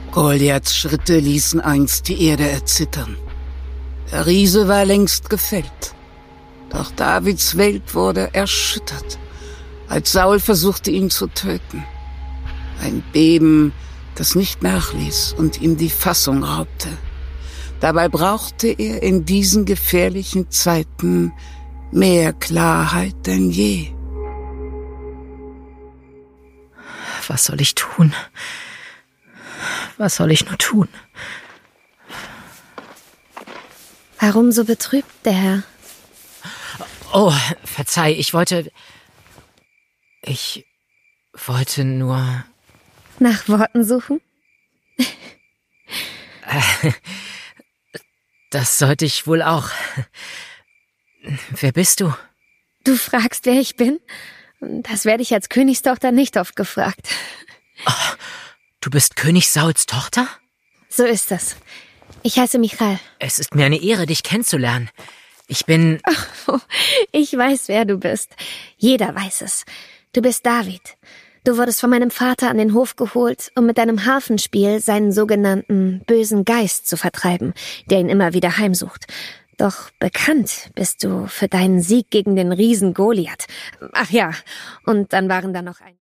Goliaths Schritte ließen einst die Erde erzittern. Der Riese war längst gefällt. Doch Davids Welt wurde erschüttert, als Saul versuchte, ihn zu töten. Ein Beben, das nicht nachließ und ihm die Fassung raubte. Dabei brauchte er in diesen gefährlichen Zeiten mehr Klarheit denn je. Was soll ich tun? Was soll ich nur tun? Warum so betrübt, der Herr? Oh, verzeih, ich wollte nur... Nach Worten suchen? Das sollte ich wohl auch. Wer bist du? Du fragst, wer ich bin? Das werde ich als Königstochter nicht oft gefragt. Oh, du bist König Sauls Tochter? So ist es. Ich heiße Michal. Es ist mir eine Ehre, dich kennenzulernen. Ich bin... Oh, ich weiß, wer du bist. Jeder weiß es. Du bist David. Du wurdest von meinem Vater an den Hof geholt, um mit deinem Harfenspiel seinen sogenannten bösen Geist zu vertreiben, der ihn immer wieder heimsucht. Doch bekannt bist du für deinen Sieg gegen den Riesen Goliath. Ach ja, und dann waren da noch ein...